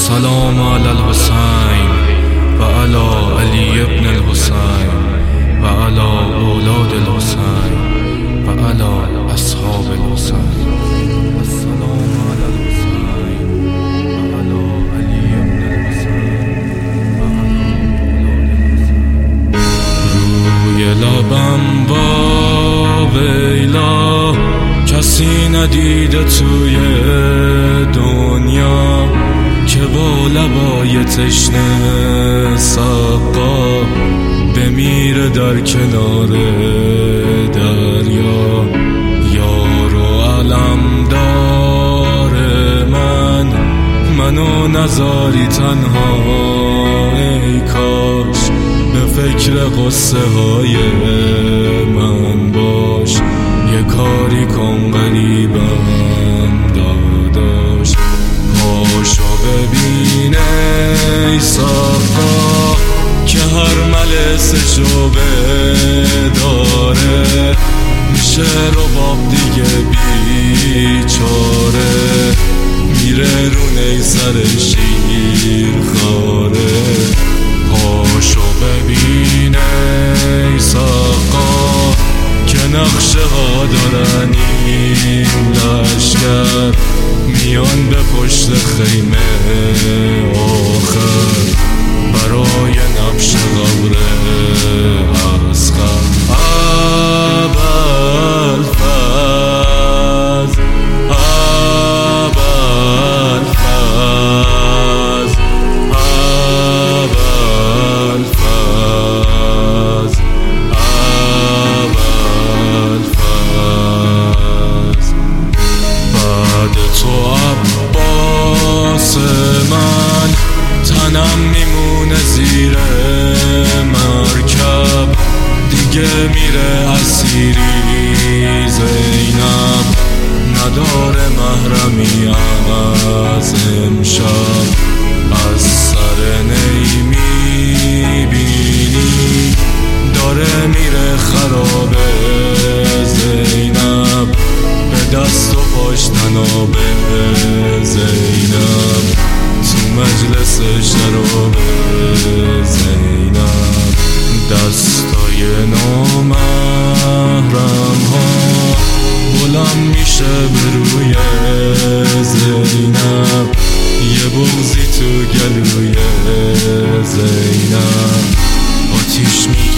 السلام علی الحسین و علی علی ابن الحسین و علی اولاد الحسین و علی اصحاب الحسین. السلام علی الحسین و علی علی ابن الحسین و علی اولاد الحسین. روی لبم با ویلا کسی ندیده توی دنیا که با لبای تشنه سقا بمیره در کنار دریا. یار و علم داره منو نذاری تنها، ای کاش به فکر قصه های من باش. یه کاری کن قریبم داداش، پاشو ببینه ای ساقا که هر ملسشو داره میشه رباب دیگه بیچاره، میره رو نیسر شیر خاره. پاشو ببینه ای ساقا که نقشه ها دارن این لشکر، میان به پشت خیمه آخر برای نبش قبر اصغر. ابوالفضل ابوالفضل ابوالفضل ابوالفضل. بعد تو عباس من تنم میمونه زیر مرکب، دیگه میره اسیری زینب، نداره محرمی از امشب. از سر نی میبینی داره میره خراب زینب، به دست و پاش تناب زینب، تو مجلس شراب زینب. دستای نامحرم ها بلند میشه به روی زینب، یه بغضی تو گلوی زینب آتیش می